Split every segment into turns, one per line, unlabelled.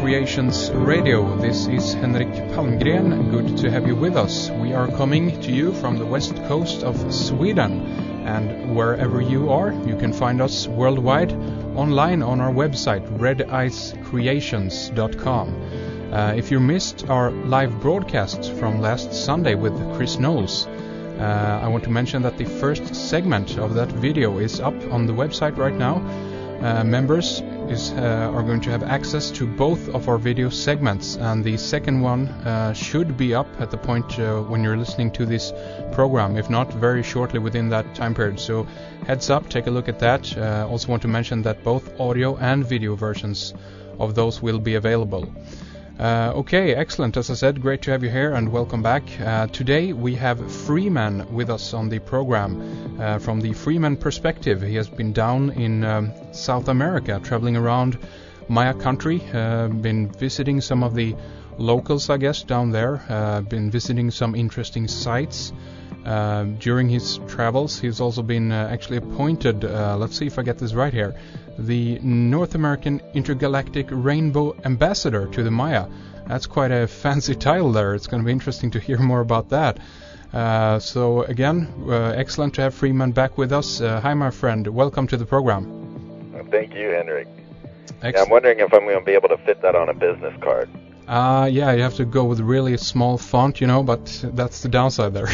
Creations Radio. This is Henrik Palmgren. Good to have you with us. We are coming to you from the west coast of Sweden, and wherever you are, you can find us worldwide online on our website, redicecreations.com. If you missed our live broadcast from last Sunday with Chris Knowles, I want to mention that the first segment of that video is up on the website right now. Members are going to have access to both of our video segments, and the second one should be up at the point when you're listening to this program, if not very shortly within that time period. So heads up, take a look at that. Also want to mention that both audio and video versions of those will be available. Okay, excellent. As I said, great to have you here and welcome back. Today we have Freeman with us on the program. From the Freeman perspective, he has been down in South America, traveling around Maya country, been visiting some of the locals, I guess, down there, been visiting some interesting sites. During his travels, he's also been actually appointed, let's see if I get this right here, the North American Intergalactic Rainbow Ambassador to the Maya. That's quite a fancy title there. It's going to be interesting to hear more about that. So again, excellent to have Freeman back with us. Hi, my friend. Welcome to the program.
Thank you, Henrik. Yeah, I'm wondering if I'm going to be able to fit that on a business card.
Yeah, you have to go with really small font, but that's the downside there.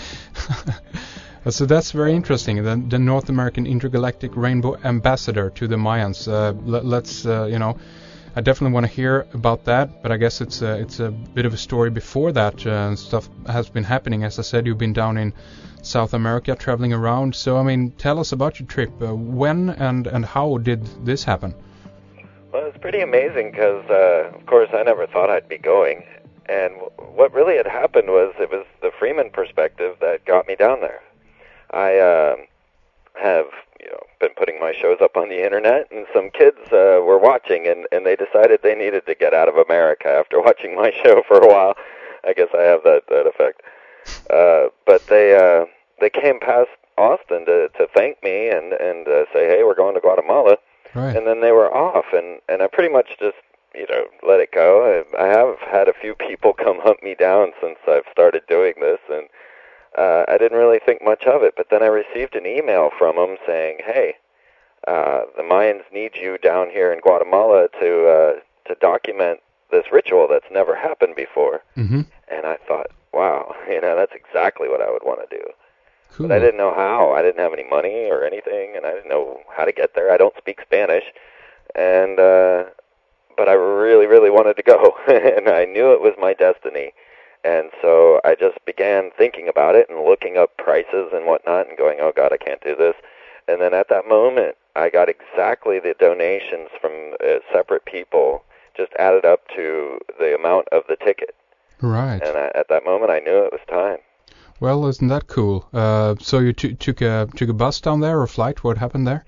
So that's very interesting. The North American Intergalactic Rainbow Ambassador to the Mayans. Let's, I definitely want to hear about that. But I guess it's a bit of a story before that. Stuff has been happening. As I said, you've been down in South America, traveling around. So, tell us about your trip. When and how did this happen?
Well, it's pretty amazing because, of course, I never thought I'd be going. And what really had happened was it was the Freeman perspective that got me down there. I have, been putting my shows up on the internet, and some kids were watching, and they decided they needed to get out of America after watching my show for a while. I guess I have that effect. But they came past Austin to thank me and say, hey, we're going to Guatemala.
Right.
And then they were off, and I pretty much just, let it go. I have had a few people come hunt me down since I've started doing this, and I didn't really think much of it. But then I received an email from them saying, hey, the Mayans need you down here in Guatemala to document this ritual that's never happened before.
Mm-hmm.
And I thought, wow, that's exactly what I would want to do.
Cool.
But I didn't know how. I didn't have any money or anything, and I didn't know how to get there. I don't speak Spanish, and but I really, really wanted to go, and I knew it was my destiny. And so I just began thinking about it and looking up prices and whatnot and going, oh, God, I can't do this. And then at that moment, I got exactly the donations from separate people, just added up to the amount of the ticket.
Right.
And at that moment, I knew it was time.
Well, isn't that cool? So you took a bus down there or flight? What happened there?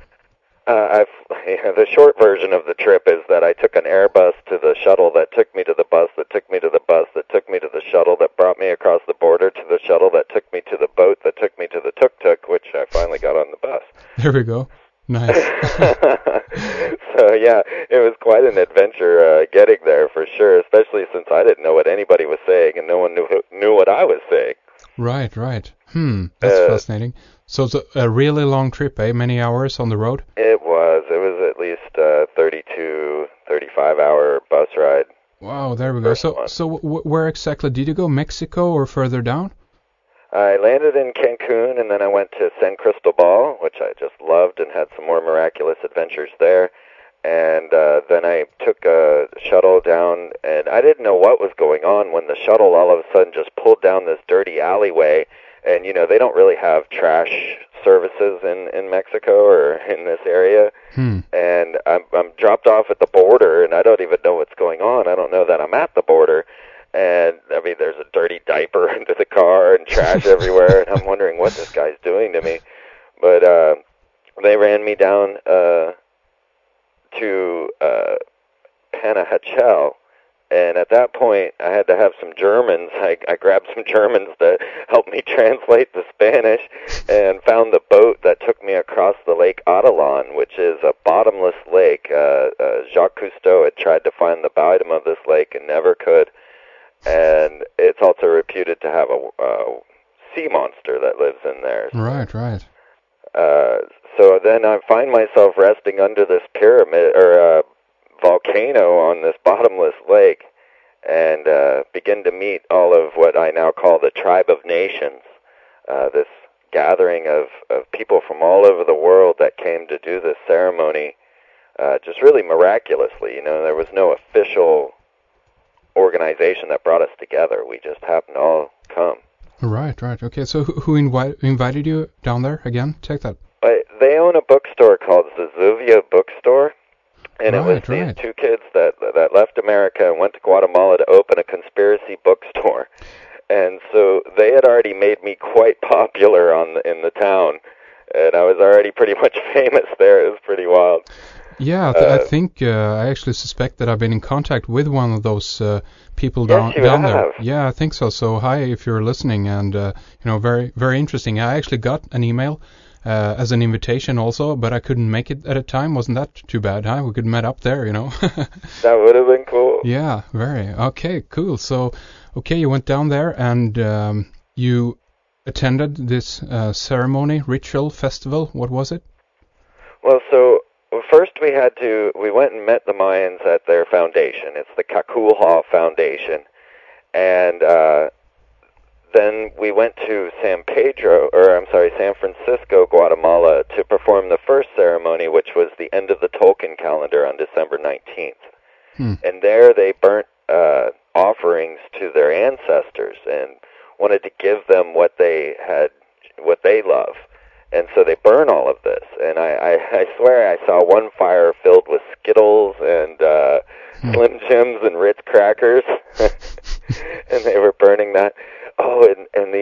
The short version of the trip is that I took an Airbus to the shuttle that took me to the bus, that took me to the bus, that took me to the shuttle, that brought me across the border to the shuttle, that took me to the boat, that took me to the tuk-tuk, which I finally got on the bus.
There we go. Nice.
So, yeah, it was quite an adventure getting there for sure, especially since I didn't know what anybody was saying and no one knew what I was saying.
Right. That's fascinating. So it's a really long trip, eh? Many hours on the road?
It was at least 32, 35-hour bus ride.
Wow, there we go. So where exactly did you go? Mexico or further down?
I landed in Cancun, and then I went to San Cristobal, which I just loved and had some more miraculous adventures there. And then I took a shuttle down, and I didn't know what was going on when the shuttle all of a sudden just pulled down this dirty alleyway. And, they don't really have trash services in Mexico or in this area. And I'm dropped off at the border, and I don't even know what's going on. I don't know that I'm at the border. And, there's a dirty diaper into the car and trash everywhere, and I'm wondering what this guy's doing to me. But they ran me down to Panajachel, And at that point, I had to have some Germans. I grabbed some Germans to help me translate the Spanish, and found the boat that took me across the Lake Adelon, which is a bottomless lake. Jacques Cousteau had tried to find the bottom of this lake and never could. And it's also reputed to have a sea monster that lives in there.
Right.
So then I find myself resting under this pyramid, or volcano on this bottomless lake, and begin to meet all of what I now call the Tribe of Nations, this gathering of people from all over the world that came to do this ceremony, just really miraculously. There was no official organization that brought us together. We just happened to all come.
Right. Okay, so who invited you down there again? Check that.
They own a bookstore called Zazuvia Bookstore. And it was these two kids that left America and went to Guatemala to open a conspiracy bookstore. And so they had already made me quite popular in the town, and I was already pretty much famous there. It was pretty wild.
Yeah, I think I actually suspect that I've been in contact with one of those people down there. Yeah, I think so. So hi, if you're listening, and very, very interesting. I actually got an email as an invitation also, but I couldn't make it at a time. Wasn't that too bad, huh? We could meet up there,
That would have been cool.
Yeah, very. Okay, cool. So, you went down there and you attended this ceremony, ritual, festival. What was it?
Well, first we went and met the Mayans at their foundation. It's the Caculha Foundation. And then we went to San Francisco, Guatemala, to perform the first ceremony, which was the end of the Tolkien calendar on December 19th. And there they burnt offerings to their ancestors and wanted to give them what they love. And so they burn all of this. And I swear I saw one fire filled with Skittles and Slim Jims and Ritz crackers, and they were burning that. Oh, and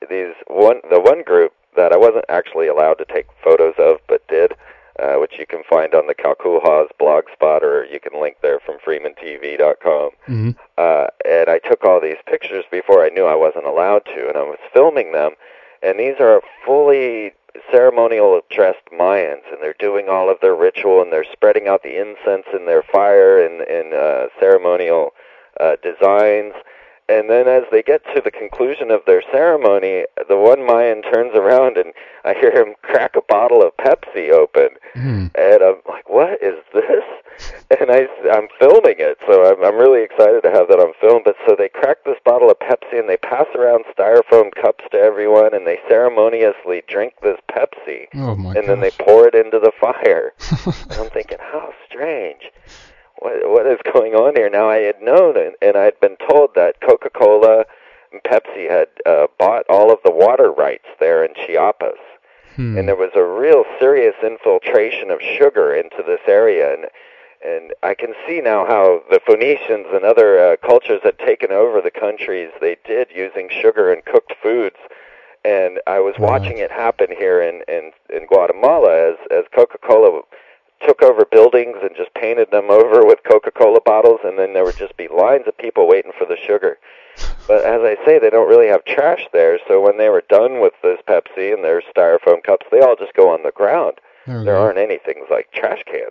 the one group that I wasn't actually allowed to take photos of, but did, which you can find on the Caculha's blog spot, or you can link there from freemantv.com.
Mm-hmm.
And I took all these pictures before I knew I wasn't allowed to, and I was filming them. And these are fully ceremonial dressed Mayans, and they're doing all of their ritual, and they're spreading out the incense in their fire in ceremonial designs. And then as they get to the conclusion of their ceremony, the one Mayan turns around and I hear him crack a bottle of Pepsi open. And I'm like, what is this? And I'm filming it, so I'm really excited to have that on film. But so they crack this bottle of Pepsi and they pass around styrofoam cups to everyone, and they ceremoniously drink this Pepsi.
Oh my
and then they pour it into the fire. And I'm thinking, how strange. What is going on here? Now, I had known, and I had been told that Coca-Cola and Pepsi had bought all of the water rights there in Chiapas. And there was a real serious infiltration of sugar into this area. And I can see now how the Phoenicians and other cultures had taken over the countries they did using sugar and cooked foods. And I was watching it happen here in Guatemala as Coca-Cola took over buildings and just painted them over with Coca-Cola bottles, and then there would just be lines of people waiting for the sugar. But as I say, they don't really have trash there, so when they were done with this Pepsi and their styrofoam cups, they all just go on the ground. There aren't any things like trash cans.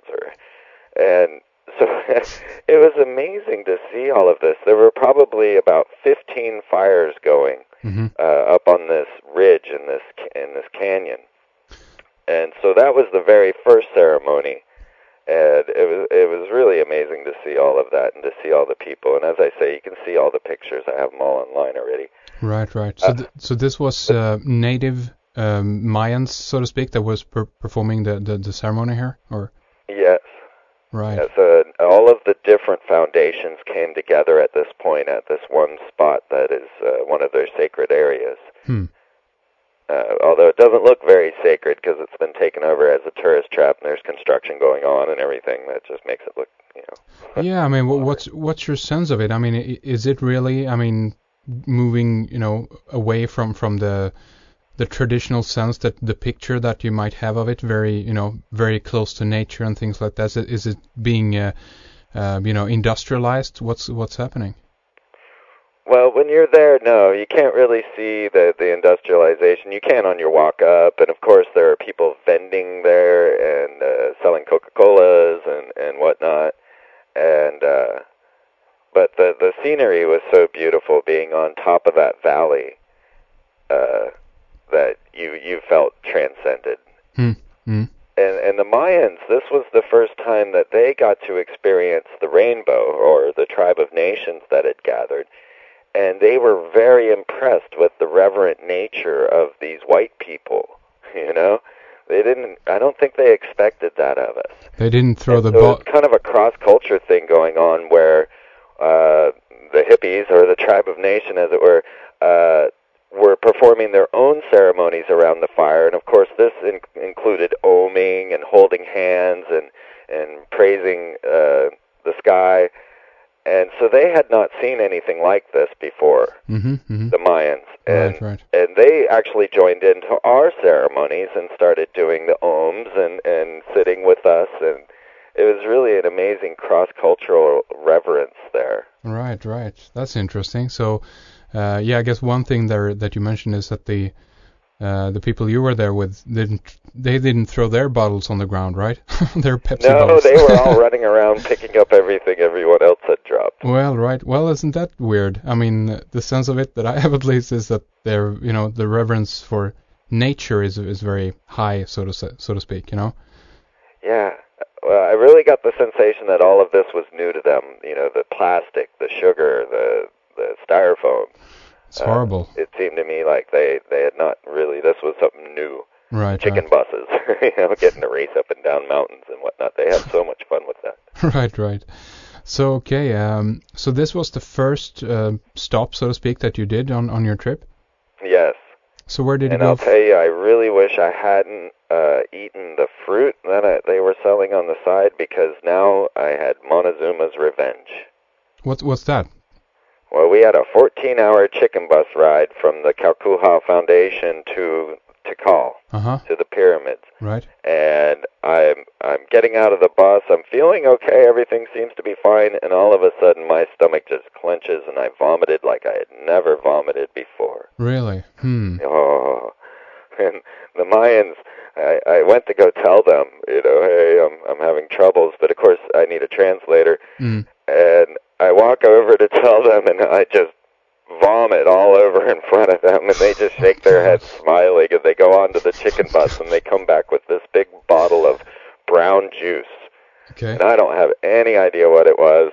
And so it was amazing to see all of this. There were probably about 15 fires going up on this ridge in this canyon. And so that was the very first ceremony, and it was really amazing to see all of that and to see all the people. And as I say, you can see all the pictures. I have them all online already. Right.
So this was native Mayans, so to speak, that was performing the ceremony here, or?
Yes.
Right.
Yeah, so all of the different foundations came together at this point at this one spot that is one of their sacred areas. Although it doesn't look very sacred because it's been taken over as a tourist trap and there's construction going on and everything, that just makes it look,
Yeah, I mean, what's your sense of it? I mean, is it really, moving, away from the traditional sense, that the picture that you might have of it, very, very close to nature and things like that? Is it being industrialized? What's happening?
Well, when you're there, no, you can't really see the industrialization. You can on your walk up, and of course there are people vending there and selling Coca-Colas and whatnot. And but the scenery was so beautiful, being on top of that valley, that you felt transcended.
Mm.
And the Mayans, this was the first time that they got to experience the rainbow, or the tribe of nations that had gathered. And they were very impressed with the reverent nature of these white people, I don't think they expected that of us.
They didn't throw the
ball.
ball.
It's kind of a cross-culture thing going on where the hippies, or the tribe of nation, as it were performing their own ceremonies around the fire. And of course this included oming and holding hands and praising the sky. And so they had not seen anything like this before, the Mayans. And,
right.
And they actually joined into our ceremonies and started doing the ohms and sitting with us. And it was really an amazing cross-cultural reverence there.
Right. That's interesting. So, I guess one thing there that you mentioned is that the people you were there with didn't throw their bottles on the ground, right? Their Pepsi bottles.
No, they were all running around picking up everything everyone else had dropped.
Well, right. Well, isn't that weird? I mean, the sense of it that I have at least is that the reverence for nature is very high, so to speak.
Yeah. Well, I really got the sensation that all of this was new to them. The plastic, the sugar, the styrofoam.
It's horrible.
It seemed to me like they had not really. This was something new.
Right.
Chicken buses, getting to race up and down mountains and whatnot. They had so much fun with that.
Right. So okay. So this was the first stop, so to speak, that you did on your trip.
Yes.
So where did you go?
And I'll tell you, I really wish I hadn't eaten the fruit that they were selling on the side, because now I had Montezuma's revenge.
What's that?
Well, we had a 14-hour chicken bus ride from the Kalkuha Foundation to Tikal, to the pyramids.
Right.
And I'm getting out of the bus. I'm feeling okay. Everything seems to be fine. And all of a sudden, my stomach just clenches, and I vomited like I had never vomited before.
Really?
Oh. And the Mayans, I went to go tell them, hey, I'm having troubles. But of course, I need a translator. And I walk over to tell them, and I just vomit all over in front of them, and they just shake their heads smiling, and they go on to the chicken bus, and they come back with this big bottle of brown juice.
Okay.
And I don't have any idea what it was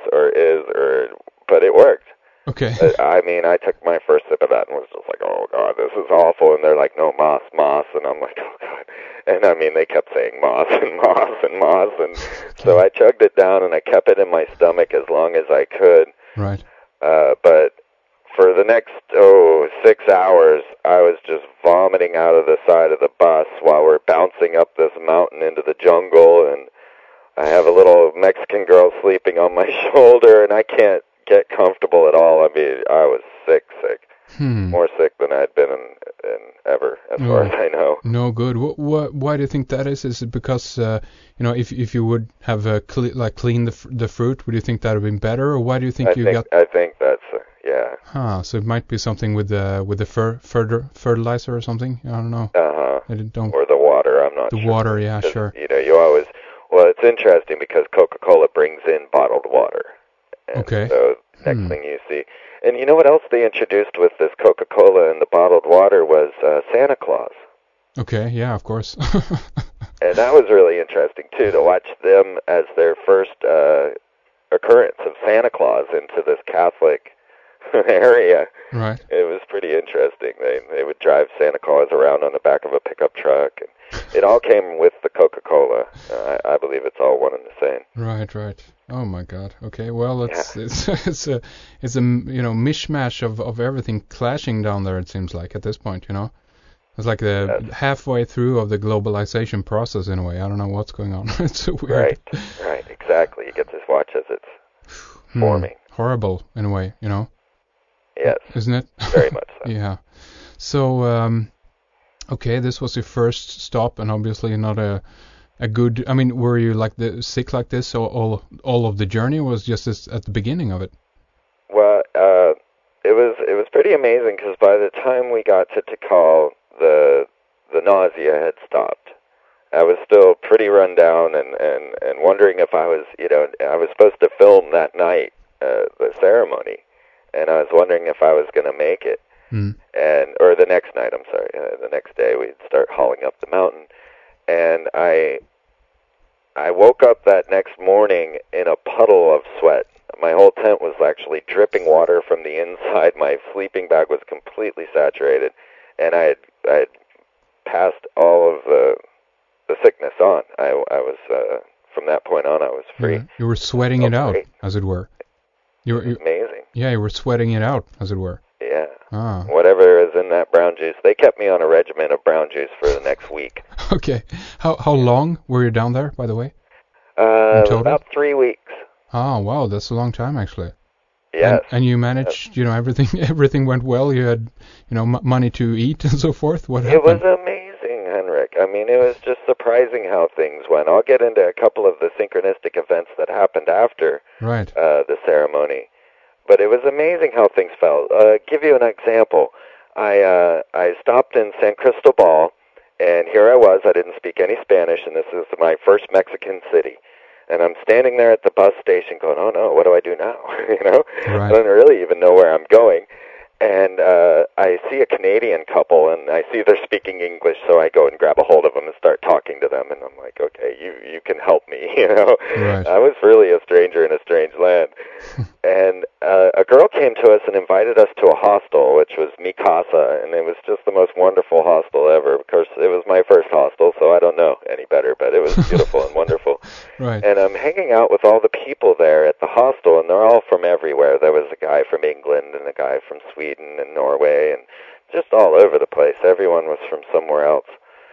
but it worked.
Okay.
I took my first sip of that and was just like, oh God, this is awful. And they're like, no, moss, and I'm like, oh God. And they kept saying moss and moss and moss, and so I chugged it down, and I kept it in my stomach as long as I could.
Right.
But for the next 6 hours, I was just vomiting out of the side of the bus while we're bouncing up this mountain into the jungle, and I have a little Mexican girl sleeping on my shoulder, and I can't get comfortable at all. I was sick. More sick than I'd been in ever, as far as I know.
No good. Why do you think that is? Is it because if you would have cleaned the fruit, would you think that would have been better, or why do you think I
think that's yeah.
So it might be something with the fertilizer or something. I don't know.
Or the water. I'm not sure.
The water, yeah, sure.
You always. Well, it's interesting because Coca-Cola brings in bottled water. And
okay.
So next thing you see. And you know what else they introduced with this Coca-Cola and the bottled water was Santa Claus.
Okay, yeah, of course.
And that was really interesting, too, to watch them as their first occurrence of Santa Claus into this Catholic area.
Right.
It was pretty interesting. They would drive Santa Claus around on the back of a pickup truck. And it all came with the Coca-Cola. I believe it's all one and the same.
Right. Oh my God. Okay. Well, it's a mishmash of everything clashing down there. It seems like at this point, it's like the halfway through of the globalization process in a way. I don't know what's going on. It's so weird.
Right. Exactly. You get to watch as it's forming.
Horrible in a way,
Yes.
Isn't it?
Very much so.
Yeah. So, okay, this was your first stop, and obviously not a a good? I mean, were you like sick like this all of the journey, or was just this at the beginning of it?
Well, it was pretty amazing because by the time we got to Tikal, the nausea had stopped. I was still pretty run down and wondering if I was, I was supposed to film that night, the ceremony, and I was wondering if I was going to make it. Or the next night, I'm sorry, the next day we'd start hauling up the mountain, and I woke up that next morning in a puddle of sweat. My whole tent was actually dripping water from the inside. My sleeping bag was completely saturated, and I had passed all of the sickness on. I was from that point on, I was free.
Yeah. You were sweating it out, as it were. You were
amazing.
Yeah, you were sweating it out, as it were.
Yeah.
Ah.
Whatever is in that brown juice. They kept me on a regimen of brown juice for the next week.
Okay. How long were you down there, by the way? In total?
About 3 weeks.
Oh, wow, that's a long time actually.
Yes.
And you managed, everything went well. You had, money to eat and so forth. What happened?
It was amazing, Henrik. I mean, it was just surprising how things went. I'll get into a couple of the synchronistic events that happened after the ceremony. But it was amazing how things felt. Give you an example. I stopped in San Cristobal, and here I was. I didn't speak any Spanish, and this is my first Mexican city. And I'm standing there at the bus station going, oh, no, what do I do now?
Right.
I don't really even know where I'm going. And I see a Canadian couple, and I see they're speaking English, so I go and grab a hold of them and start talking to them. And I'm like, okay, you can help me,
Right.
I was really a stranger in a strange land. And a girl came to us and invited us to a hostel, which was Mi Casa, and it was just the most wonderful hostel ever. Of course, it was my first hostel, so I don't know any better, but it was beautiful and wonderful.
Right.
And I'm hanging out with all the people there at the hostel, and they're all from everywhere. There was a guy from England and a guy from Sweden and Norway, and just all over the place. Everyone was from somewhere else.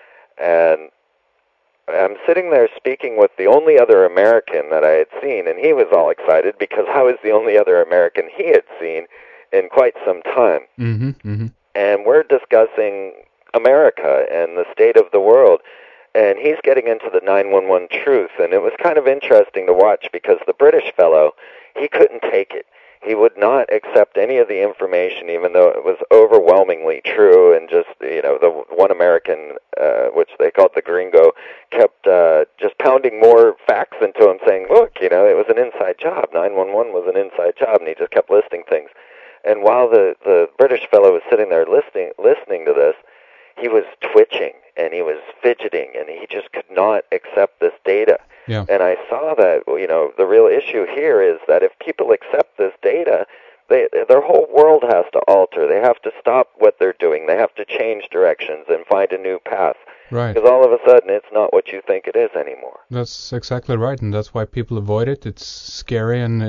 And I'm sitting there speaking with the only other American that I had seen, and he was all excited because I was the only other American he had seen in quite some time.
Mm-hmm, mm-hmm.
And we're discussing America and the state of the world, and he's getting into the 911 truth, and it was kind of interesting to watch because the British fellow, he couldn't take it. He would not accept any of the information, even though it was overwhelmingly true, and just, the one American, which they called the gringo, kept just pounding more facts into him, saying, look, it was an inside job. 911 was an inside job, and he just kept listing things. And while the British fellow was sitting there listening to this, he was twitching, and he was fidgeting, and he just could not accept this data.
Yeah.
And I saw that, the real issue here is that if people accept this data, their whole world has to alter. They have to stop what they're doing. They have to change directions and find a new path.
Right.
Because all of a sudden, it's not what you think it is anymore.
That's exactly right, and that's why people avoid it. It's scary, and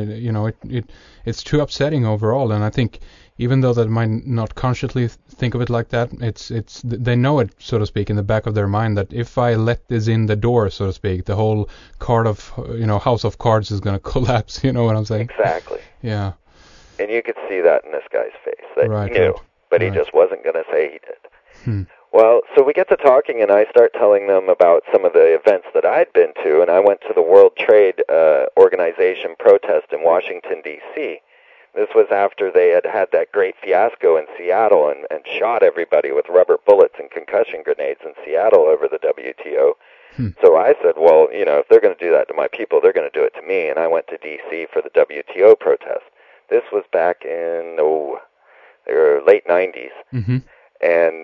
it's too upsetting overall. And I think even though they might not consciously think of it like that, it's they know it, so to speak, in the back of their mind that if I let this in the door, so to speak, the whole house of cards is going to collapse. You know what I'm saying?
Exactly.
Yeah.
And you could see that in this guy's face that he knew, but he just wasn't going to say he did. Well, so we get to talking, and I start telling them about some of the events that I'd been to, and I went to the World Trade Organization protest in Washington, D.C. This was after they had had that great fiasco in Seattle and shot everybody with rubber bullets and concussion grenades in Seattle over the WTO. So I said, well, if they're going to do that to my people, they're going to do it to me, and I went to D.C. for the WTO protest. This was back in the late 90s, and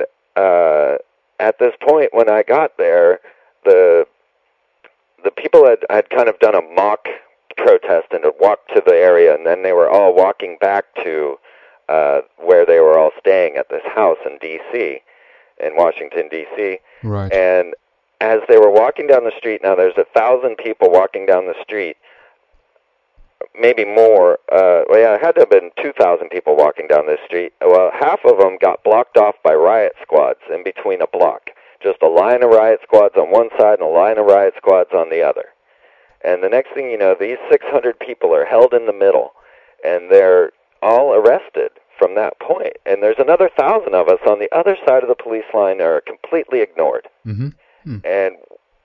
at this point, when I got there, the people had kind of done a mock protest and had walked to the area, and then they were all walking back to where they were all staying at this house in D.C., in Washington, D.C.
Right.
And as they were walking down the street, now there's 1,000 people walking down the street, maybe more. It had to have been 2,000 people walking down this street. Well, half of them got blocked off by riot squads in between a block. Just a line of riot squads on one side and a line of riot squads on the other. And the next thing you know, these 600 people are held in the middle, and they're all arrested from that point. And there's another 1,000 of us on the other side of the police line that are completely ignored. And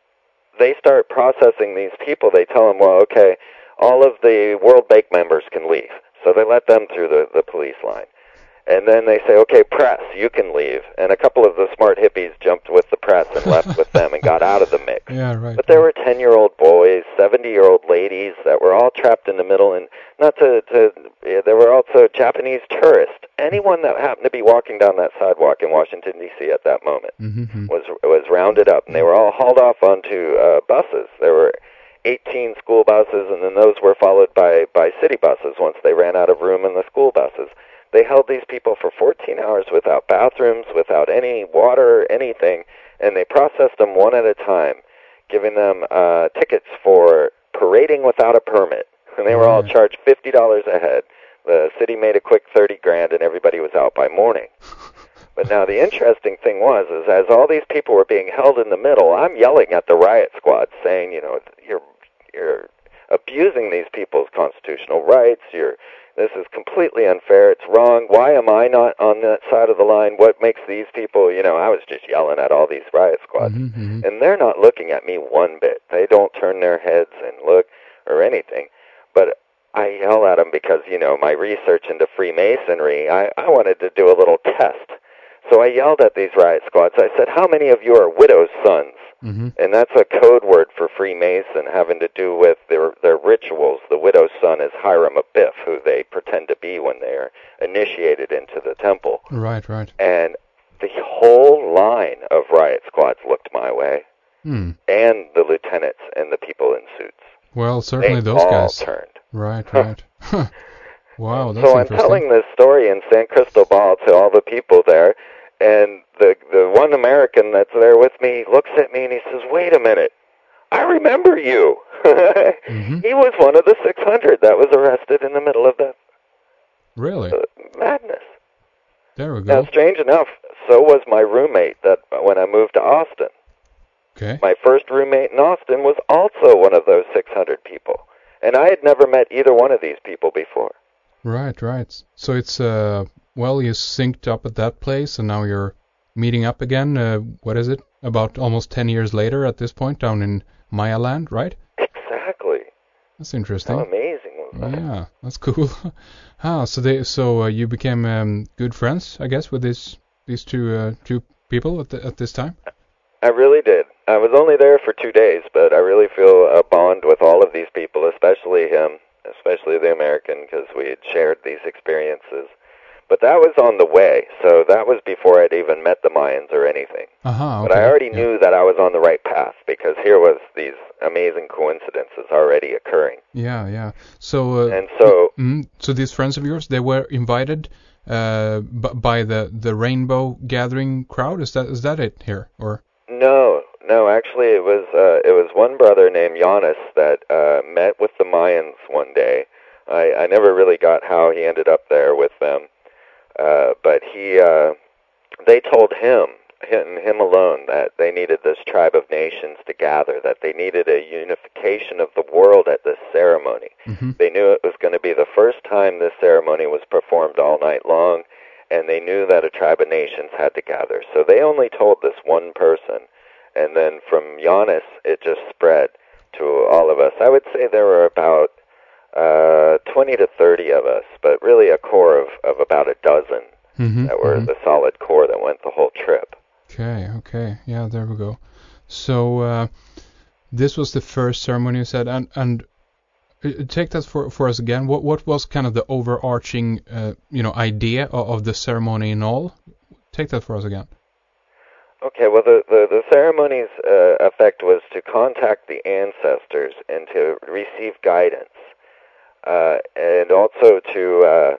they start processing these people. They tell them, well, okay, all of the World Bank members can leave. So they let them through the police line. And then they say, okay, press, you can leave. And a couple of the smart hippies jumped with the press and left with them and got out of the mix.
Yeah, right.
But there were 10-year-old boys, 70-year-old ladies that were all trapped in the middle. And there were also Japanese tourists. Anyone that happened to be walking down that sidewalk in Washington, D.C. at that moment was rounded up. And they were all hauled off onto buses. There were 18 school buses, and then those were followed by city buses once they ran out of room in the school buses. They held these people for 14 hours without bathrooms, without any water, anything, and they processed them one at a time, giving them tickets for parading without a permit. And they were all charged $50 a head. The city made a quick $30,000, and everybody was out by morning. But now the interesting thing was, is as all these people were being held in the middle, I'm yelling at the riot squad, saying, you're abusing these people's constitutional rights. This is completely unfair. It's wrong. Why am I not on that side of the line? What makes these people, I was just yelling at all these riot squads. And they're not looking at me one bit. They don't turn their heads and look or anything. But I yell at them because, my research into Freemasonry, I wanted to do a little test. So I yelled at these riot squads. I said, how many of you are widows' sons? And that's a code word for Freemason, having to do with their rituals. The widow's son is Hiram Abiff, who they pretend to be when they're initiated into the temple.
Right.
And the whole line of riot squads looked my way, and the lieutenants and the people in suits.
Well, certainly
they
those
all
guys
turned.
Right. Wow, that's
so I'm
interesting.
telling this story in San Cristobal to all the people there, and the one American that's there with me looks at me and he says, wait a minute, I remember you. He was one of the 600 that was arrested in the middle of that madness.
There we go.
Now, strange enough, so was my roommate that when I moved to Austin.
Okay.
My first roommate in Austin was also one of those 600 people. And I had never met either one of these people before.
Right. So it's, you synced up at that place, and now you're meeting up again, what is it, about almost 10 years later at this point, down in Maya Land, right?
Exactly.
That's interesting.
How amazing was that?
Yeah, that's cool. So you became good friends, I guess, with these two people at this time?
I really did. I was only there for 2 days, but I really feel a bond with all of these people, especially him, especially the American, because we had shared these experiences. But that was on the way, so that was before I'd even met the Mayans or anything.
Okay.
But I already knew that I was on the right path, because here was these amazing coincidences already occurring.
Yeah. So so these friends of yours, they were invited by the Rainbow Gathering crowd. Is that it here, or? No. Actually, it was one brother named Giannis that met with the Mayans one day. I never really got how he ended up there with them. But they told him alone, that they needed this tribe of nations to gather, that they needed a unification of the world at this ceremony. They knew it was going to be the first time this ceremony was performed all night long, and they knew that a tribe of nations had to gather. So they only told this one person, and then from Giannis, it just spread to all of us. I would say there were about 20 to 30 of us, but really a core of about a dozen that were the solid core that went the whole trip. Okay. Yeah, there we go. So this was the first ceremony, you said, and take that for us again. What was kind of the overarching idea of the ceremony and all? Take that for us again.
Okay, well, the ceremony's effect was to contact the ancestors and to receive guidance. And also to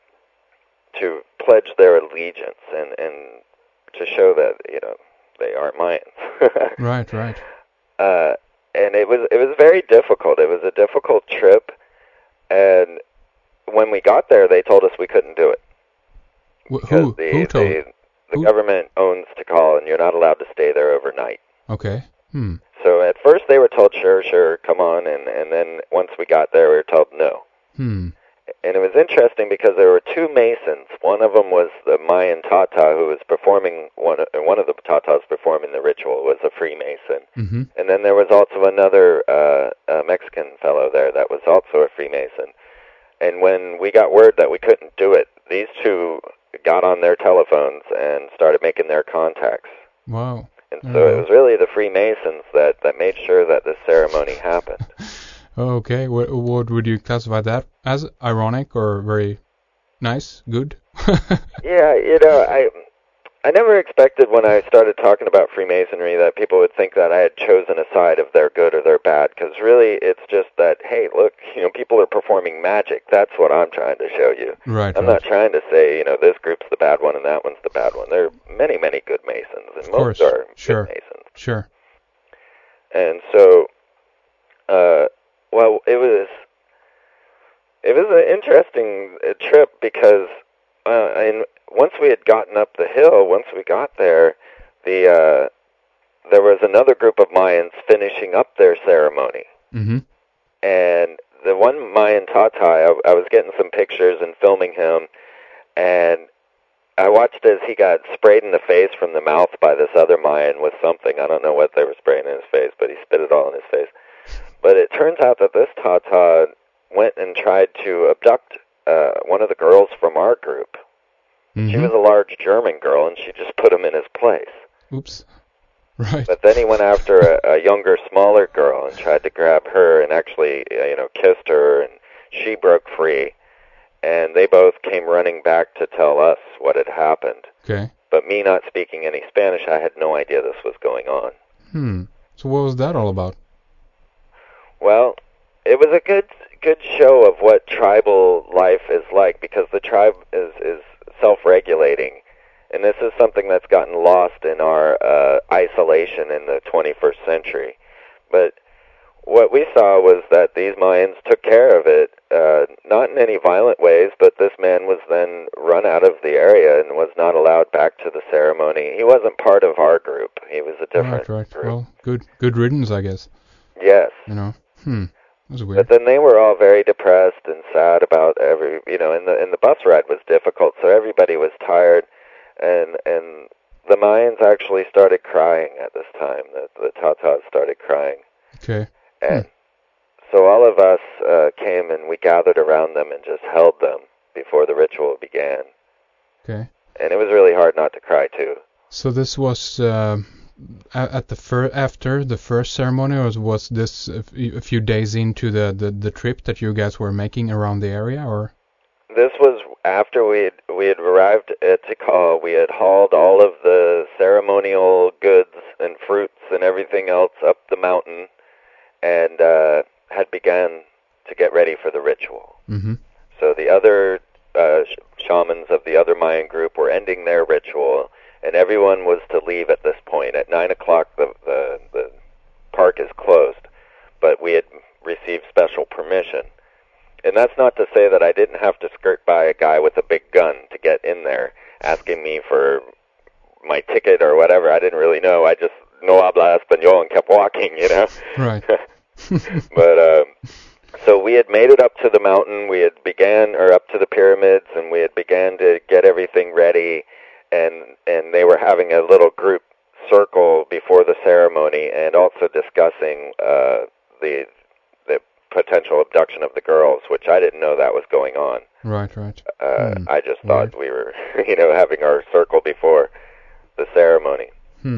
pledge their allegiance and to show that they are Mayans.
Right.
And it was very difficult. It was a difficult trip, and when we got there, they told us we couldn't do it.
Who told?
The government owns Tikal, and you're not allowed to stay there overnight.
Okay.
So at first they were told, sure, come on, and then once we got there, we were told no. And it was interesting because there were two Masons. One of them was the Mayan Tata who was performing, one of the Tatas performing the ritual was a Freemason.
Mm-hmm.
And then there was also another Mexican fellow there that was also a Freemason. And when we got word that we couldn't do it, these two got on their telephones and started making their contacts.
Wow.
And so it was really the Freemasons that made sure that this ceremony happened.
Okay, what would you classify that as? Ironic or very nice, good?
Yeah, I never expected when I started talking about Freemasonry that people would think that I had chosen a side of their good or their bad, because really it's just that, hey, look, people are performing magic. That's what I'm trying to show you.
Right.
I'm not trying to say, this group's the bad one and that one's the bad one. There are many, many good Masons, and most are good Masons.
Sure.
And so, well, it was an interesting trip because once we had gotten up the hill, once we got there, there was another group of Mayans finishing up their ceremony.
Mm-hmm.
And the one Mayan Tata, I was getting some pictures and filming him, and I watched as he got sprayed in the face from the mouth by this other Mayan with something. I don't know what they were spraying in his face, but he spit it all in his face. But it turns out that this Tata went and tried to abduct one of the girls from our group.
Mm-hmm.
She was a large German girl, and she just put him in his place.
Oops. Right.
But then he went after a younger, smaller girl and tried to grab her and actually, kissed her, and she broke free. And they both came running back to tell us what had happened.
Okay.
But me not speaking any Spanish, I had no idea this was going on.
So what was that all about?
Well, it was a good show of what tribal life is like, because the tribe is self-regulating. And this is something that's gotten lost in our isolation in the 21st century. But what we saw was that these Mayans took care of it, not in any violent ways, but this man was then run out of the area and was not allowed back to the ceremony. He wasn't part of our group. He was a different group.
Well, good riddance, I guess.
Yes.
That's weird.
But then they were all very depressed and sad about and the bus ride was difficult, so everybody was tired. And the Mayans actually started crying at this time. The Tatas started crying.
Okay.
And so all of us came and we gathered around them and just held them before the ritual began.
Okay.
And it was really hard not to cry too.
So this was after the first ceremony, or was this a few days into the trip that you guys were making around the area, or?
This was after we had arrived at Tikal. We had hauled all of the ceremonial goods and fruits and everything else up the mountain, and had begun to get ready for the ritual.
Mm-hmm.
So the other shamans of the other Mayan group were ending their ritual, and everyone was to leave at this point. At 9 o'clock, the park is closed, but we had received special permission. And that's not to say that I didn't have to skirt by a guy with a big gun to get in there, asking me for my ticket or whatever. I didn't really know. I just no habla español and kept walking,
Right.
But so we had made it up to the mountain. We had up to the pyramids, and we had began to get everything ready. And they were having a little group circle before the ceremony, and also discussing the potential abduction of the girls, which I didn't know that was going on.
Right.
I just thought we were, having our circle before the ceremony.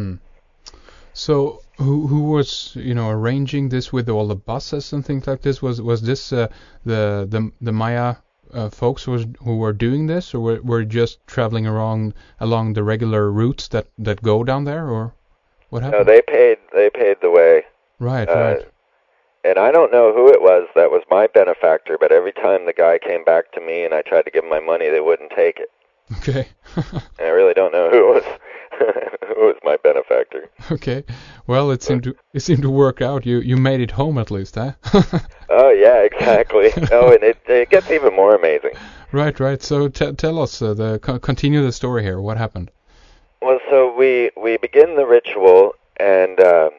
So who was, arranging this with all the buses and things like this? Was this the Maya folks who were doing this, or were just traveling along the regular routes that go down there, or what happened?
No, they paid the way.
Right.
And I don't know who it was that was my benefactor, but every time the guy came back to me and I tried to give him my money, they wouldn't take it.
Okay.
And I really don't know who was my benefactor.
Okay. Well, it seemed to work out. You made it home at least, huh?
Oh yeah, exactly. Oh, and it gets even more amazing.
Right. So tell us continue the story here. What happened?
Well, so we begin the ritual, and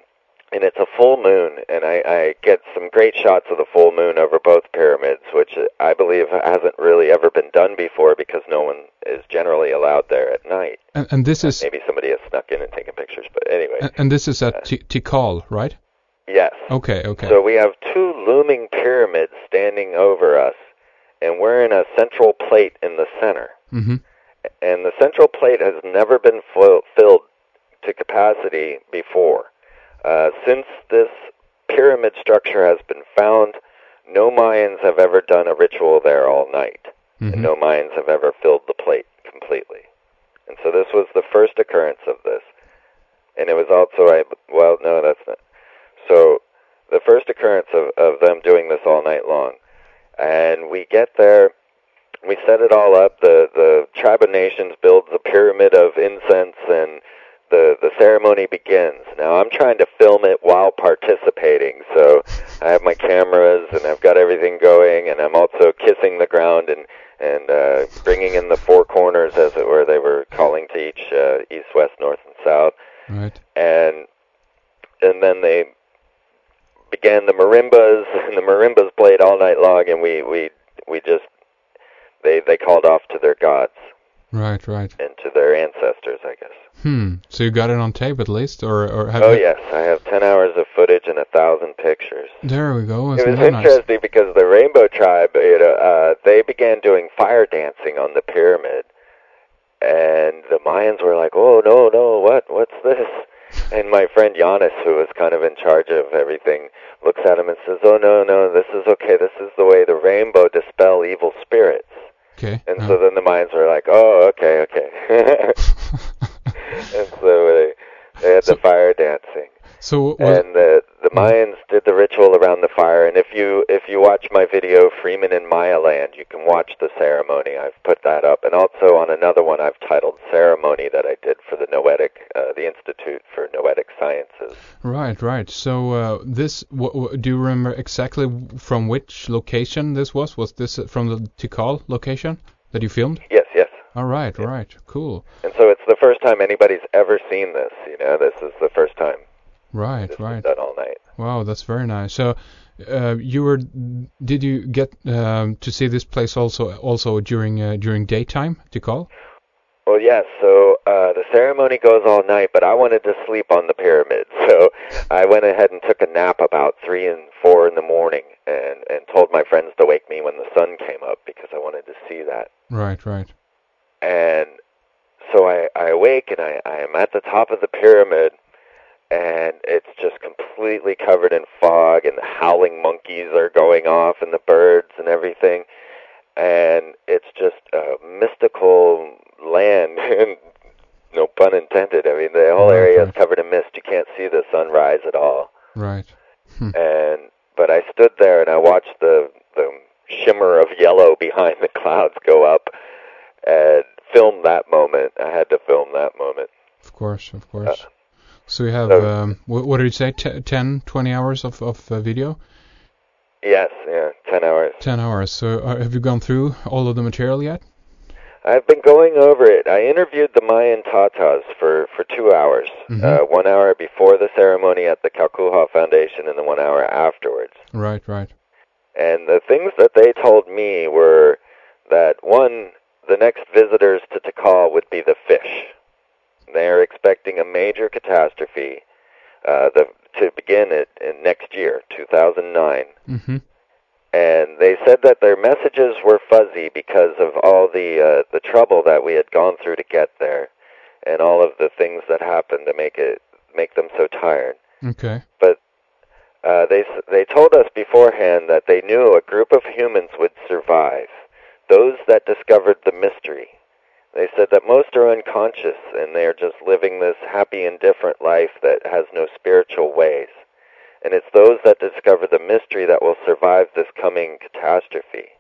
and it's a full moon, and I get some great shots of the full moon over both pyramids, which I believe hasn't really ever been done before because no one is generally allowed there at night.
And this is...
Maybe somebody has snuck in and taken pictures, but anyway.
And this is at Tikal, right?
Yes.
Okay.
So we have two looming pyramids standing over us, and we're in a central plate in the center.
Mm-hmm.
And the central plate has never been filled to capacity before. Since this pyramid structure has been found, no Mayans have ever done a ritual there all night.
Mm-hmm.
And no Mayans have ever filled the plate completely. And so this was the first occurrence of this. And it was also, that's not. So the first occurrence of them doing this all night long. And we get there, we set it all up, the Tribe of Nations builds a pyramid of incense, and the ceremony begins. Now, I'm trying to film it while participating, so I have my cameras, and I've got everything going, and I'm also kissing the ground and bringing in the four corners, as it were. They were calling to each east, west, north, and south.
Right.
And then they began the marimbas, and the marimbas played all night long, and they called off to their gods.
Right.
And to their ancestors, I guess.
So you got it on tape at least, or have
you... yes, I have 10 hours of footage and 1,000 pictures.
There we go.
It was interesting because the Rainbow Tribe, they began doing fire dancing on the pyramid, and the Mayans were like, "Oh no, what's this?" And my friend Giannis, who was kind of in charge of everything, looks at him and says, "Oh no, this is okay. This is the way the rainbow dispel evil spirits."
Okay.
And so then the Mayans were like, "Oh, okay." And so they had the fire dancing. And the Mayans did the ritual around the fire. And if you watch my video, Freeman in Maya Land, you can watch the ceremony. I've put that up. And also on another one I've titled Ceremony that I did for the the Institute for Noetic Sciences.
Right. So this, do you remember exactly from which location this was? Was this from the Tikal location that you filmed?
Yes.
All right, cool.
And so it's the first time anybody's ever seen this. This is the first time.
Right.
Done all night.
Wow, that's very nice. So, did you get to see this place also during daytime, Tikal?
Well, yes. So the ceremony goes all night, but I wanted to sleep on the pyramid, so I went ahead and took a nap about 3 and 4 in the morning, and told my friends to wake me when the sun came up because I wanted to see that.
Right.
And so I awake, and I am at the top of the pyramid, and it's just completely covered in fog, and the howling monkeys are going off, and the birds and everything, and it's just a mystical land, no pun intended. I mean, the whole area is covered in mist. You can't see the sunrise at all.
Right.
But I stood there, and I watched the shimmer of yellow behind the clouds go up, and filmed that moment. I had to film that moment.
Of course. So you have, what did you say, 10, 20 hours of video?
Yes, 10 hours.
10 hours. So have you gone through all of the material yet?
I've been going over it. I interviewed the Mayan Tatas for 2 hours. 1 hour before the ceremony at the Calcutta Foundation and then 1 hour afterwards.
Right.
And the things that they told me were that, one, the next visitors to Tikal would be the fish. They're expecting a major catastrophe to begin in next year, 2009.
Mm-hmm.
And they said that their messages were fuzzy because of all the trouble that we had gone through to get there, and all of the things that happened to make them so tired.
Okay.
But they told us beforehand that they knew a group of humans would survive, those that discovered the mystery. They said that most are unconscious, and they are just living this happy, indifferent life that has no spiritual ways. And it's those that discover the mystery that will survive this coming catastrophe.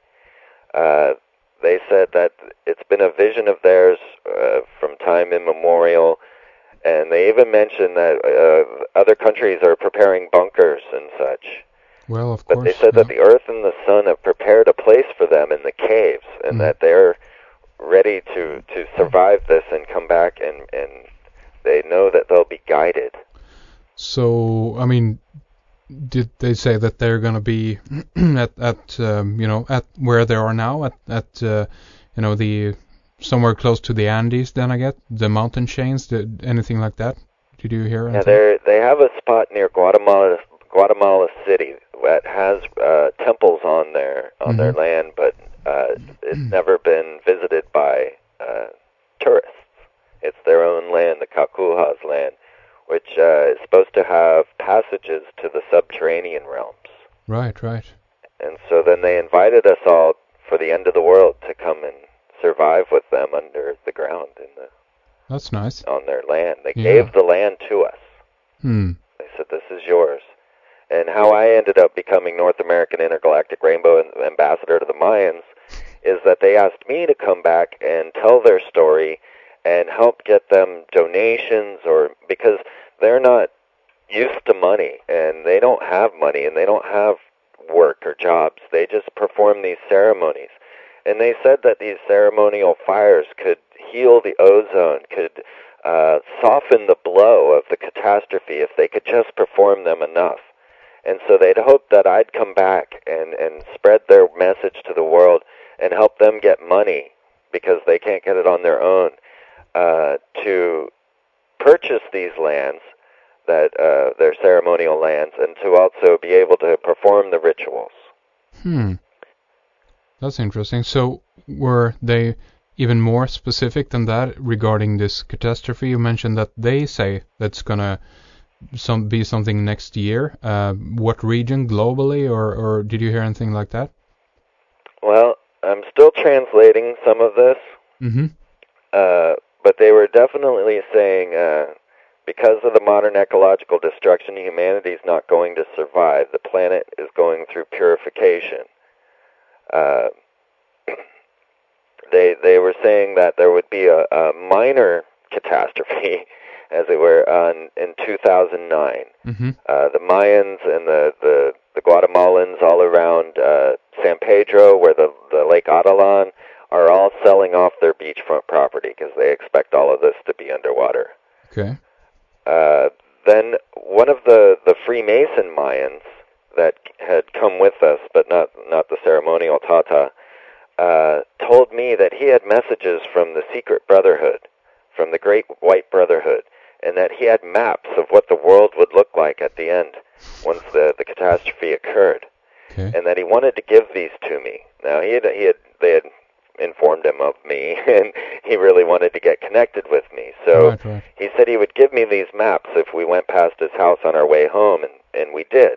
They said that it's been a vision of theirs from time immemorial, and they even mentioned that other countries are preparing bunkers and such.
Well, of course.
But they said that the earth and the sun have prepared a place for them in the caves, and that they're ready to survive this and come back, and they know that they'll be guided.
So, I mean, did they say that they're going to be at where they are now at the somewhere close to the Andes? Then I get the mountain chains. Anything like that? Did you hear anything?
Yeah, they have a spot near Guatemala City that has temples on their land, but it's never been visited by tourists. It's their own land, the Cacujas land, which is supposed to have passages to the subterranean realms.
Right.
And so then they invited us all for the end of the world to come and survive with them under the ground
That's nice.
on their land. They gave the land to us. They said, "This is yours." And how I ended up becoming North American Intergalactic Rainbow Ambassador to the Mayans is that they asked me to come back and tell their story and help get them donations, or because they're not used to money and they don't have money and they don't have work or jobs. They just perform these ceremonies. And they said that these ceremonial fires could heal the ozone, could soften the blow of the catastrophe if they could just perform them enough. And so they'd hoped that I'd come back and spread their message to the world and help them get money, because they can't get it on their own, to purchase these lands, that their ceremonial lands, and to also be able to perform the rituals.
That's interesting. So were they even more specific than that regarding this catastrophe? You mentioned that they say that's gonna be something next year. What region, globally, or did you hear anything like that?
Well, I'm still translating some of this, but they were definitely saying because of the modern ecological destruction, humanity is not going to survive. The planet is going through purification. They were saying that there would be a minor catastrophe, as it were, in 2009. The Mayans and the Guatemalans all around San Pedro, where the Lake Atalan, are all selling off their beachfront property because they expect all of this to be underwater.
Okay.
Then one of the Freemason Mayans that had come with us, but not the ceremonial Tata, told me that he had messages from the Secret Brotherhood, from the Great White Brotherhood, and that he had maps of what the world would look like at the end once the catastrophe occurred, and that he wanted to give these to me. Now they had informed him of me, and he really wanted to get connected with me. So he said he would give me these maps if we went past his house on our way home, and we did.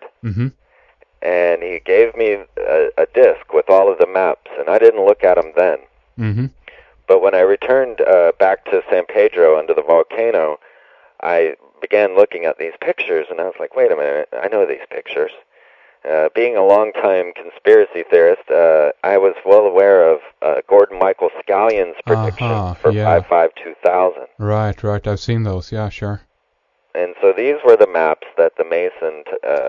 And he gave me a disc with all of the maps, and I didn't look at them then. But when I returned back to San Pedro under the volcano, I began looking at these pictures, and I was like, wait a minute, I know these pictures. Being a long-time conspiracy theorist, I was well aware of Gordon Michael Scallion's predictions for 5/5/2000.
Right, I've seen those, yeah, sure.
And so these were the maps that the Mason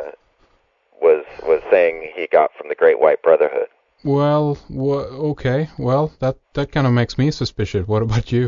was saying he got from the Great White Brotherhood.
Well, okay, well, that kind of makes me suspicious. What about you?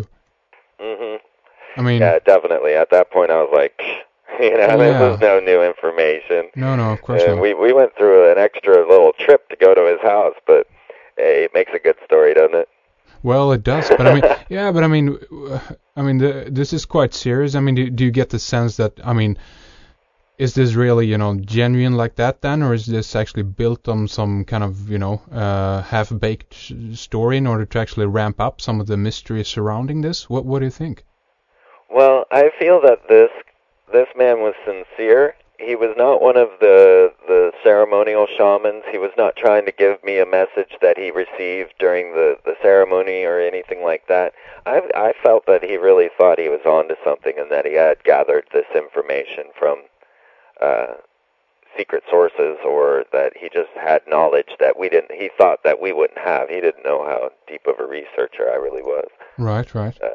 I mean...
Yeah, definitely. At that point, I was like... this was no new information.
No, of course not.
We went through an extra little trip to go to his house, but hey, it makes a good story, doesn't it?
Well, it does, but I mean, this is quite serious. I mean, do you get the sense that, I mean, is this really, genuine like that then, or is this actually built on some kind of, half-baked story in order to actually ramp up some of the mystery surrounding this? What do you think?
Well, I feel that this man was sincere. He was not one of the ceremonial shamans. He was not trying to give me a message that he received during the ceremony or anything like that. I felt that he really thought he was onto something, and that he had gathered this information from secret sources, or that he just had knowledge that he thought that we wouldn't have. He didn't know how deep of a researcher I really was.
Right.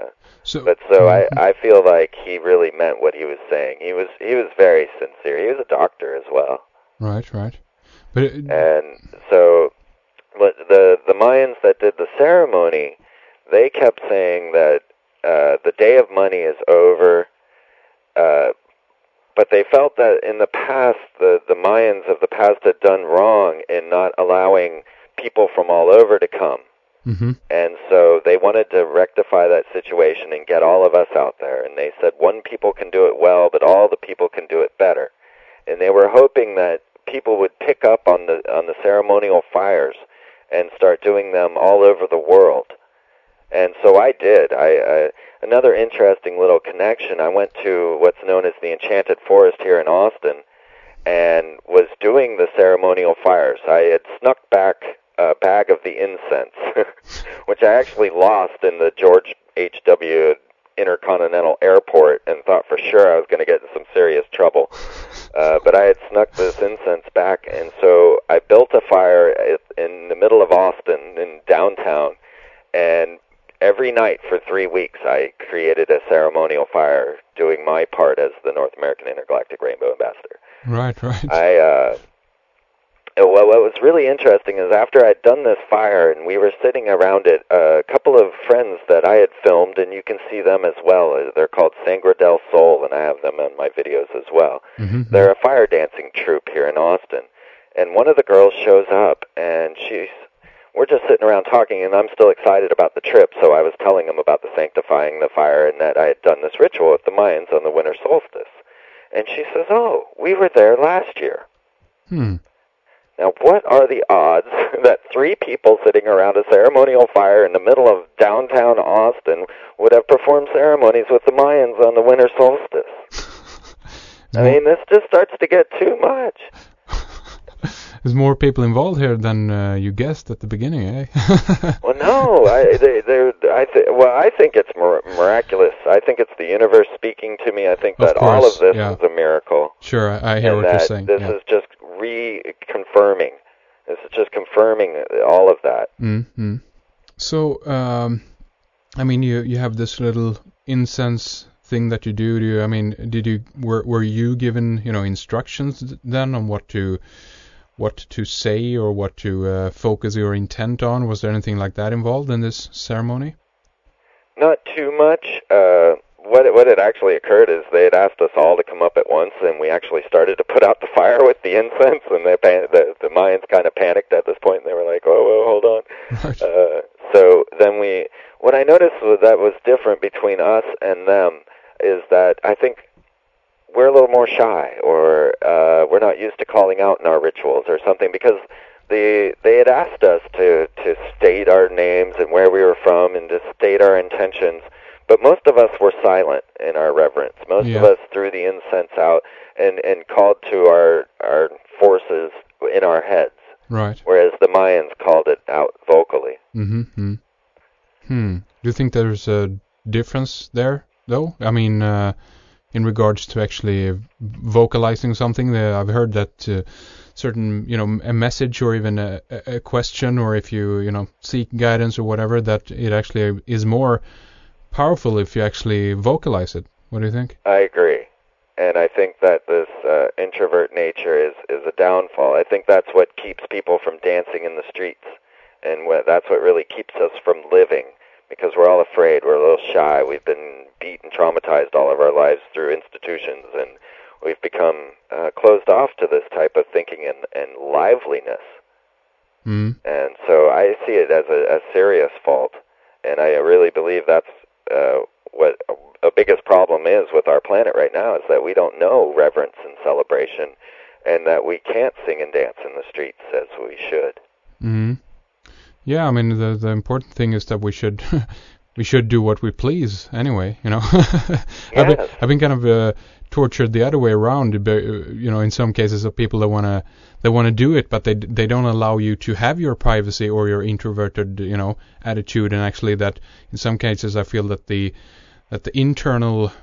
I feel like he really meant what he was saying. He was very sincere. He was a doctor as well.
Right.
And so the Mayans that did the ceremony, they kept saying that the day of money is over, but but they felt that in the past, the Mayans of the past had done wrong in not allowing people from all over to come.
Mm-hmm.
And so they wanted to rectify that situation and get all of us out there. And they said one people can do it well, but all the people can do it better. And they were hoping that people would pick up on the ceremonial fires and start doing them all over the world. And so I did. Another interesting little connection, I went to what's known as the Enchanted Forest here in Austin and was doing the ceremonial fires. I had snuck back a bag of the incense, which I actually lost in the George H.W. Intercontinental Airport and thought for sure I was going to get in some serious trouble. But I had snuck this incense back, and so I built a fire in the middle of Austin, in downtown, and every night for 3 weeks I created a ceremonial fire doing my part as the North American Intergalactic Rainbow Ambassador.
Right.
Well, what was really interesting is after I'd done this fire and we were sitting around it, a couple of friends that I had filmed, and you can see them as well. They're called Sangre del Sol, and I have them in my videos as well.
Mm-hmm.
They're a fire dancing troupe here in Austin. And one of the girls shows up, and we're just sitting around talking, and I'm still excited about the trip, so I was telling them about the sanctifying the fire and that I had done this ritual with the Mayans on the winter solstice. And she says, "Oh, we were there last year." Now, what are the odds that 3 people sitting around a ceremonial fire in the middle of downtown Austin would have performed ceremonies with the Mayans on the winter solstice? I mean, this just starts to get too much.
There's more people involved here than you guessed at the beginning, eh?
Well, no, I think it's miraculous. I think it's the universe speaking to me. I think that all of this is a miracle.
Sure, I hear what you're saying.
This is just reconfirming. This is just confirming all of that.
Mm-hmm. So, I mean, you have this little incense thing that you do. Were you given instructions then on what to say or what to focus your intent on? Was there anything like that involved in this ceremony?
Not too much. What had actually occurred is they had asked us all to come up at once, and we actually started to put out the fire with the incense, and the Mayans kind of panicked at this point, and they were like, "Oh, hold on." Right. So then what I noticed that was different between us and them is that I think we're a little more shy, or we're not used to calling out in our rituals or something, because they had asked us to state our names and where we were from and to state our intentions, but most of us were silent in our reverence. Most of us threw the incense out and called to our forces in our heads,
right?
Whereas the Mayans called it out vocally.
Mm-hmm. Do you think there's a difference there, though? I mean, in regards to actually vocalizing something, I've heard that certain, a message or even a question, or if you, seek guidance or whatever, that it actually is more powerful if you actually vocalize it. What do you think?
I agree. And I think that this introvert nature is a downfall. I think that's what keeps people from dancing in the streets, and that's what really keeps us from living, because we're all afraid, we're a little shy, we've been beat and traumatized all of our lives through institutions, and we've become closed off to this type of thinking and liveliness. And so I see it as a serious fault, and I really believe that's what a biggest problem is with our planet right now, is that we don't know reverence and celebration, and that we can't sing and dance in the streets as we should.
Mm-hmm. Yeah, I mean, the important thing is that we should we should do what we please anyway, Yes. I've been kind of tortured the other way around, in some cases, of people that want to do it, but they don't allow you to have your privacy or your introverted, attitude, and actually that in some cases I feel that the internal,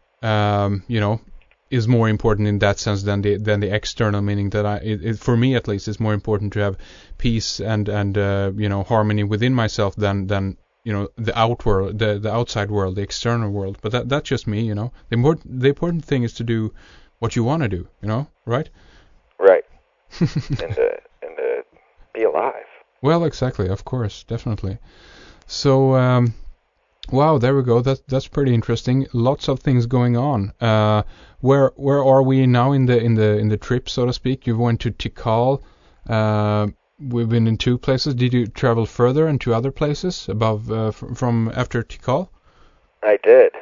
is more important in that sense than the external, meaning that for me at least, it's more important to have peace and harmony within myself than the outworld, the outside world, the external world. But that's just me, The important thing is to do what you want to do, right?
Right. and to be alive.
Well, exactly, of course, definitely. So Wow, there we go. That's pretty interesting. Lots of things going on. Where are we now in the trip, so to speak? You went to Tikal. We've been in 2 places. Did you travel further into other places above from after Tikal?
I did.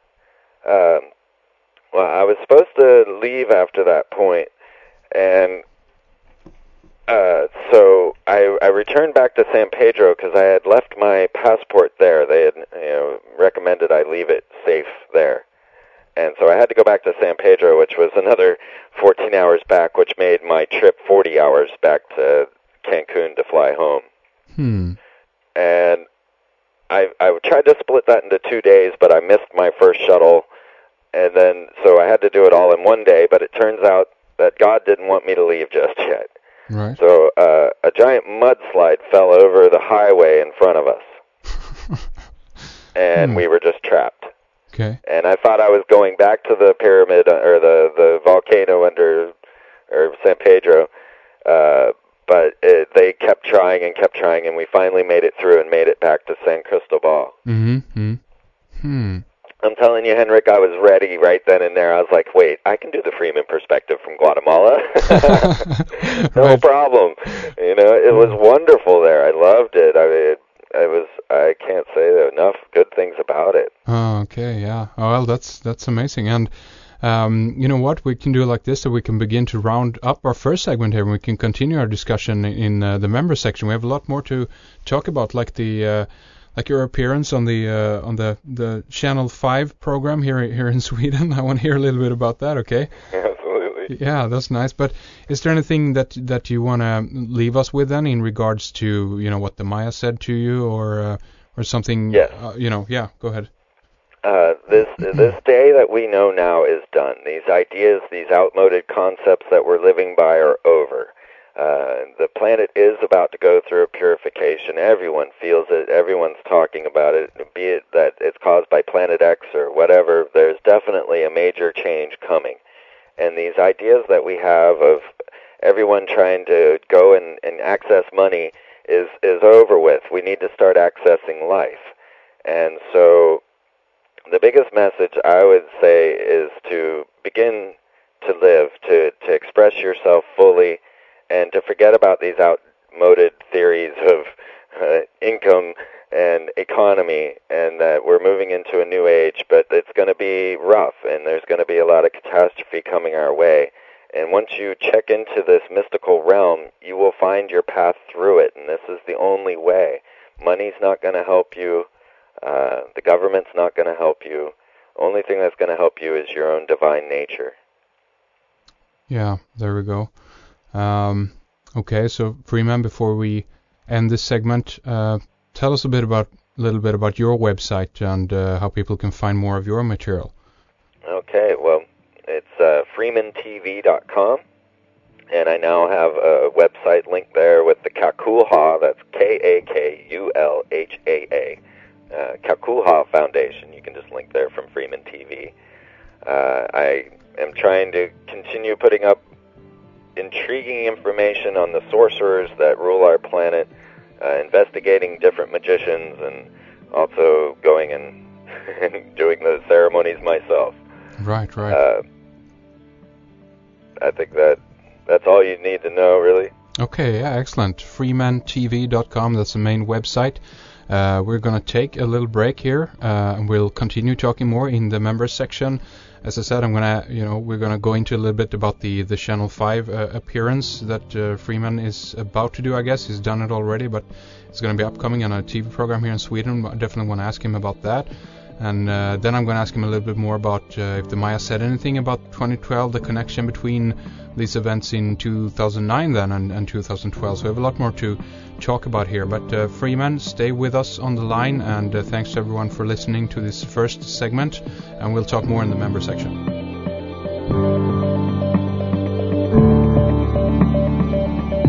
Well, I was supposed to leave after that point, and so I returned back to San Pedro because I had left my passport there. They had recommended I leave it safe there. And so I had to go back to San Pedro, which was another 14 hours back, which made my trip 40 hours back to Cancun to fly home. And I tried to split that into 2 days, but I missed my first shuttle. And then, so I had to do it all in one day, but it turns out that God didn't want me to leave just yet.
Right.
So a giant mudslide fell over the highway in front of us. And we were just trapped.
Okay.
And I thought I was going back to the pyramid, or the volcano under San Pedro, but they kept trying, and we finally made it through and made it back to San Cristobal. I'm telling you, Henrik, I was ready right then and there. I was like, wait, I can do the Freeman perspective from Guatemala. No problem. It was wonderful there. I loved it. I can't say enough good things about it.
Oh, okay, yeah. Oh, well, that's amazing. And you know what? We can do it like this, so we can begin to round up our first segment here, and we can continue our discussion in the member section. We have a lot more to talk about, like the like your appearance on the Channel 5 program here in Sweden. I want to hear a little bit about that. Okay.
Absolutely.
Yeah, that's nice. But is there anything that you want to leave us with then in regards to what the Maya said to you, or something?
Yes.
Yeah. Go ahead.
This day that we know now is done. These ideas, these outmoded concepts that we're living by are over. The planet is about to go through a purification. Everyone feels it. Everyone's talking about it. Be it that it's caused by Planet X or whatever, there's definitely a major change coming. And these ideas that we have of everyone trying to go and access money is over with. We need to start accessing life. And so the biggest message I would say is to begin to live, to express yourself fully, and to forget about these outmoded theories of income and economy, and that we're moving into a new age, but it's going to be rough, and there's going to be a lot of catastrophe coming our way. And once you check into this mystical realm, you will find your path through it, and this is the only way. Money's not going to help you. The government's not going to help you. Only thing that's going to help you is your own divine nature.
Yeah, there we go. Okay, so Freeman, before we end this segment, tell us a little bit about your website and how people can find more of your material. Okay, well, it's freemantv.com, and I now have a website link there with the Kakulha, that's Kakulhaa, Kakulha Foundation. You can just link there from Freeman TV. I am trying to continue putting up intriguing information on the sorcerers that rule our planet, investigating different magicians, and also going and doing those ceremonies myself. Right. I think that's all you need to know, really. Okay, yeah, excellent. freemantv.com, that's the main website. We're going to take a little break here, and we'll continue talking more in the members section. As I said, we're gonna go into a little bit about the Channel 5 appearance that Freeman is about to do. I guess he's done it already, but it's gonna be upcoming on a TV program here in Sweden. I definitely want to ask him about that. And then I'm going to ask him a little bit more about if the Maya said anything about 2012, the connection between these events in 2009 then and 2012. So we have a lot more to talk about here. But Freeman, stay with us on the line, and thanks to everyone for listening to this first segment, and we'll talk more in the member section.